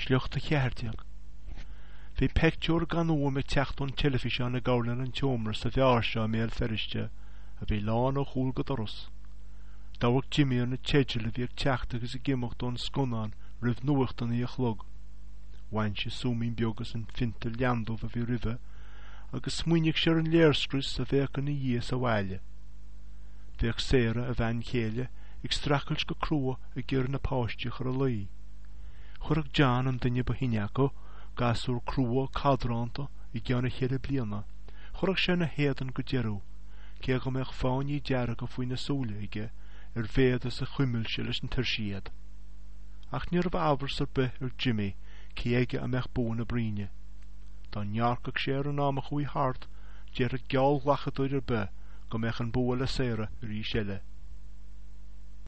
Sliocht a cheartiag. Bhí pictiúr gan uaim me teachtún telefíseán a gabhlann an teomras a bhearseo a méal feriste a bhí lán ó chúl go doras. Dáhach Jimmy an na teidir a bhíag teachta agus a gimochtún sconán rih nuachtan í a chlog. Wainse súmín beogus an finta leandúh a bhí ribhe agus smuoinnig sér an léirscrús a bheith an na díos a bhaile. Bheag séra a bhain chéile ag strachailt go crua a ggéir na páisteach ar a laí. Chorach John an duine ba hineaco gasúr crua cadránta I gceanna chéile bliana. Chorach sé na héadan go dearú, cé go meach fáin í deara go faoin na sóla ige ar féadas a chuimiil se leis an tuirsiad. Ach níor bh ábhars ar bith ar Jimmy cé aige a meach bún na bríne. Tá nearcach sé ar an amach uí hart dear a geall lachadúir ar bith go meach an bua le séra ar í seile.